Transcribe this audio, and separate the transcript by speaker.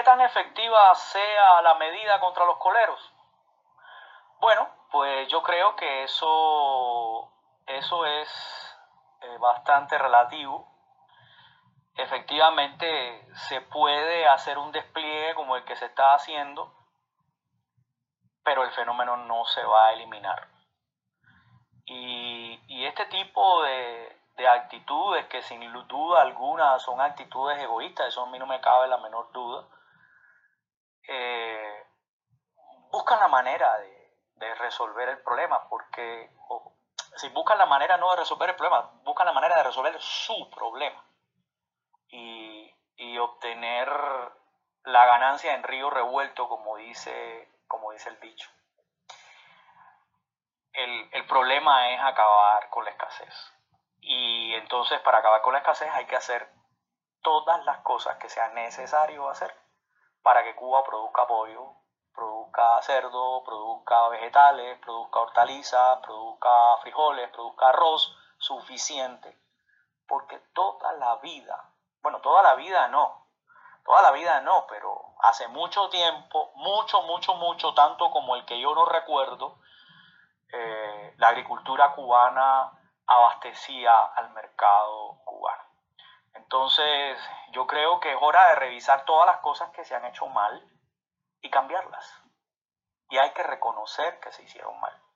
Speaker 1: tan efectiva sea la medida contra los coleros? Bueno, pues yo creo que eso es bastante relativo. Efectivamente, se puede hacer un despliegue como el que se está haciendo, pero el fenómeno no se va a eliminar. Y este tipo de actitudes, que sin duda alguna son actitudes egoístas, eso a mí no me cabe la menor duda, buscan la manera de resolver el problema, porque si buscan la manera no de resolver el problema, buscan la manera de resolver su problema y obtener la ganancia en río revuelto, como dice el dicho. El problema es acabar con la escasez. Y entonces, para acabar con la escasez hay que hacer todas las cosas que sean necesario hacer para que Cuba produzca pollo, produzca cerdo, produzca vegetales, produzca hortalizas, produzca frijoles, produzca arroz suficiente. Porque toda la vida no, pero hace mucho tiempo, mucho, tanto como el que yo no recuerdo, la agricultura cubana abastecía al mercado cubano. Entonces, yo creo que es hora de revisar todas las cosas que se han hecho mal y cambiarlas. Y hay que reconocer que se hicieron mal.